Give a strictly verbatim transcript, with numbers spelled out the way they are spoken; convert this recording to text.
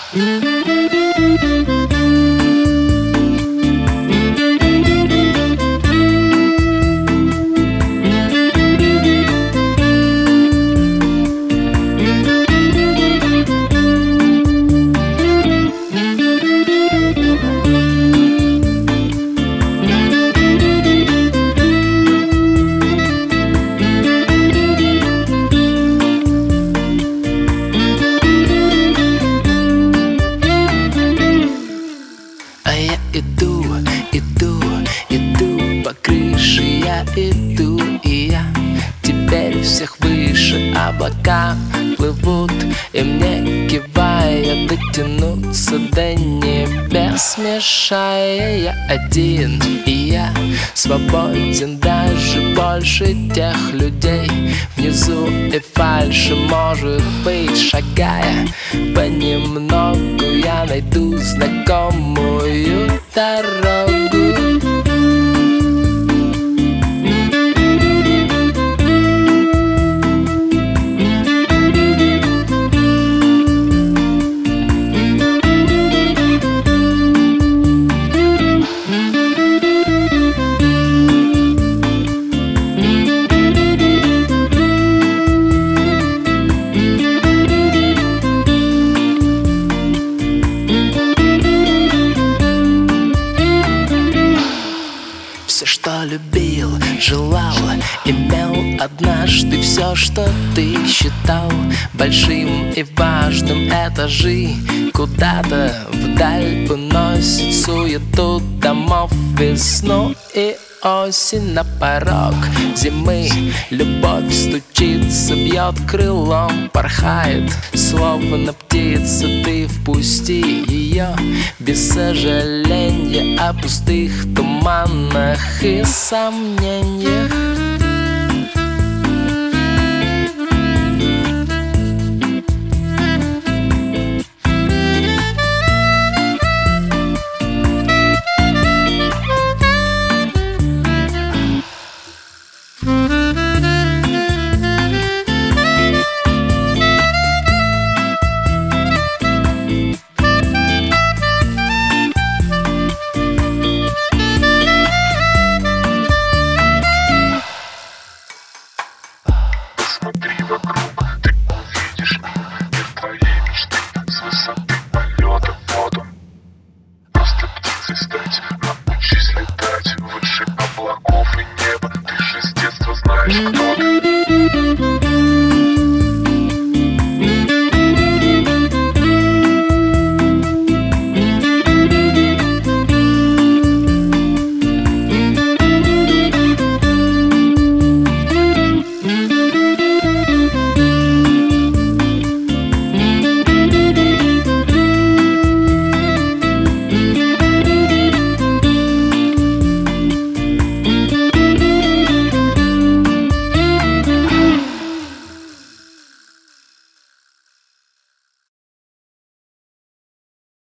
Иду, иду, иду по крыше, я иду, и я теперь всех выше. Облака плывут, и мне кивая дотянуться до небес, мешая. Я один, и я свободен, даже больше тех людей внизу и фальши. Может быть, шагая понемногу, я найду знакомую дорогу. Все, что любил, желал, имел однажды, все, что ты считал большим и важным, этажи куда-то вдаль уносит суету домов, весну и осень. На порог зимы любовь стучится, бьет крылом, порхает, словно птица. Ты впусти ее без сожаления о пустых туманах и сомнениях.